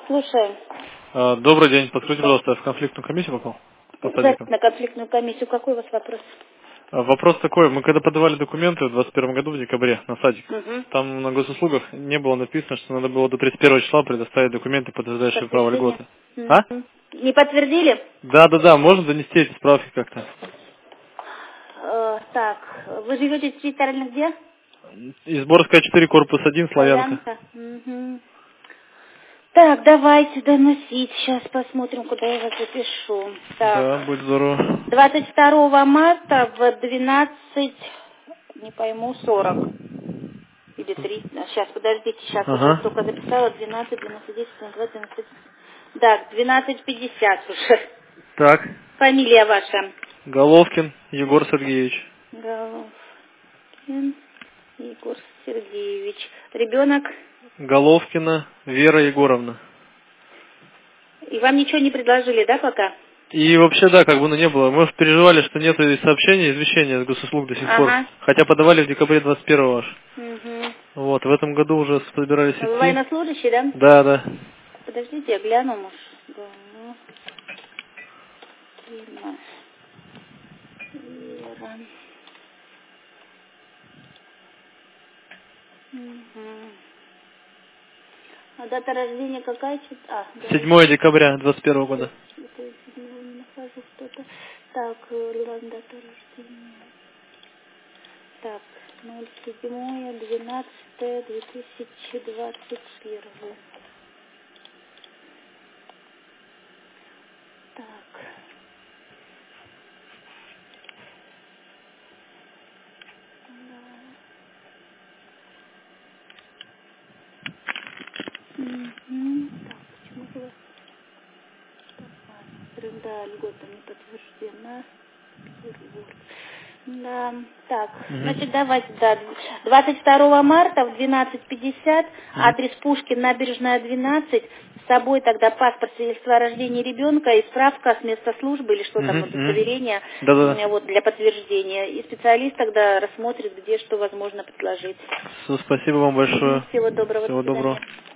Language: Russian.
Слушаем. Добрый день. Подскажите, пожалуйста, я в конфликтную комиссию попал? По садикам. На конфликтную комиссию. Какой у вас вопрос? Вопрос такой. Мы когда подавали документы в 2021 году в декабре на садик, Угу. там на госуслугах не было написано, что надо было до 31 числа предоставить документы, подтверждающие право льготы. А? Не подтвердили? Да. Можно донести эти справки как-то? Так, вы живете территориально где? Изборская 4, корпус 1, Славянка. Угу. Так, давайте доносить. Сейчас посмотрим, куда я вас запишу. Так, Да, будь здоров. 22 марта в 12, не пойму, 40. Или 3. Сейчас, подождите, сейчас уже Ага. только записала. 12, 12, 10, 12, 12. Да, 12:50 уже. Так. Фамилия ваша? Головкин Егор Сергеевич. Головкин Егор Сергеевич. Ребенок? Головкина Вера Егоровна. И вам ничего не предложили, да, пока? И вообще, да, как бы не было. Мы переживали, что нет сообщения, извещения от госуслуг до сих пор. Ага. Хотя подавали в декабре 21-го аж. Угу. Вот, в этом году уже собирались Вы идти. военнослужащий, да? Да. Подождите, я гляну, может. Да, ну. Вера. Угу. А дата рождения какая? Да. 7 декабря 21 года. Это я не нахожу что-то. Так, дата рождения. Так, 07.12.2021. Так. Угу. Так, почему-то у вас... Да, льгота не подтверждена. Петербург. Да, так, значит, давайте, да, 22 марта в 12:50, адрес Пушкин, набережная 12, с собой тогда паспорт, свидетельство о рождении ребенка и справка с места службы или что там, удостоверение, Да. вот, для подтверждения. И специалист тогда рассмотрит, где что возможно предложить. Спасибо вам большое. Всего доброго, Всего до свидания. доброго.